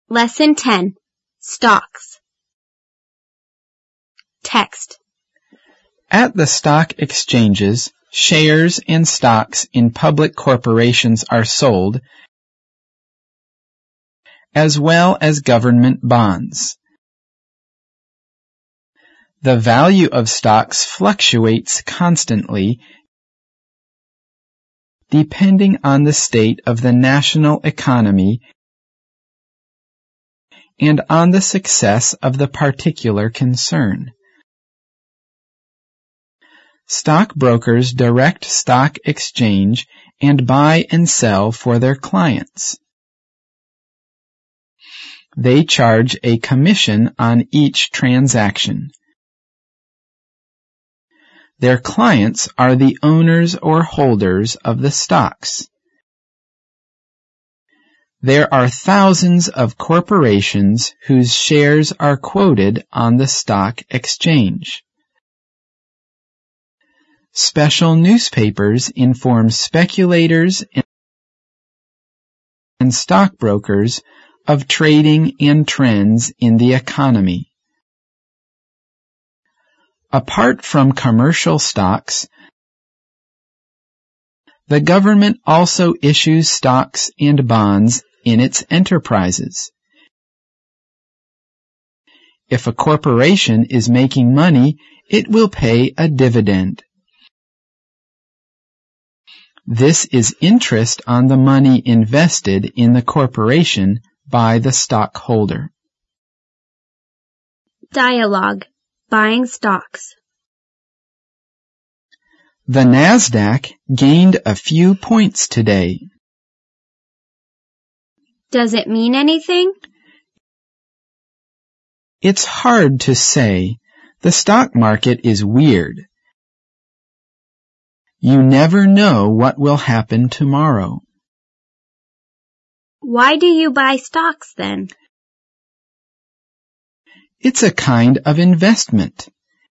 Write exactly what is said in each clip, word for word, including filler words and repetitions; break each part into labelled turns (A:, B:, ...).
A: Lesson ten. Stocks. Text.
B: At the stock exchanges, shares and stocks in public corporations are sold, as well as government bonds. The value of stocks fluctuates constantly depending on the state of the national economy and on the success of the particular concern. Stockbrokers direct stock exchange and buy and sell for their clients. They charge a commission on each transaction. Their clients are the owners or holders of the stocks. There are thousands of corporations whose shares are quoted on the stock exchange. Special newspapers inform speculators and stockbrokers of trading and trends in the economy. Apart from commercial stocks, the government also issues stocks and bonds in its enterprises. If a corporation is making money, it will pay a dividend. This is interest on the money invested in the corporation by the stockholder.
A: Dialogue. Buying stocks.
B: The Nasdaq gained a few points today.
A: Does it mean anything?
B: It's hard to say. The stock market is weird. You never know what will happen tomorrow.
A: Why do you buy stocks then?
B: It's a kind of investment.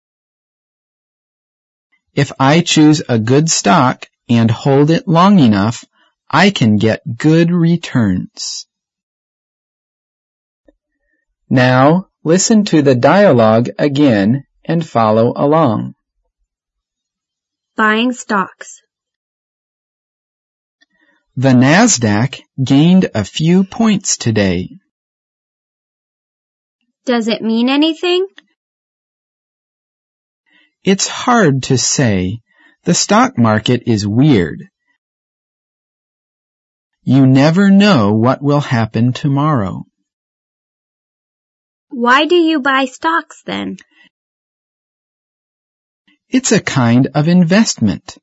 B: If I choose a good stock and hold it long enough, I can get good returns. Now, listen to the dialogue again and follow along.
A: Buying stocks.
B: The Nasdaq gained a few points today.
A: Does it mean anything?
B: It's hard to say. The stock market is weird. You never know what will happen tomorrow.
A: Why do you buy stocks then?
B: It's a kind of investment.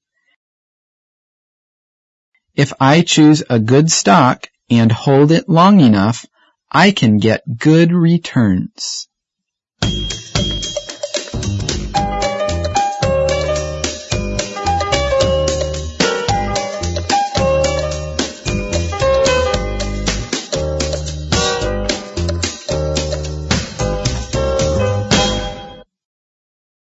B: If I choose a good stock and hold it long enough, I can get good returns.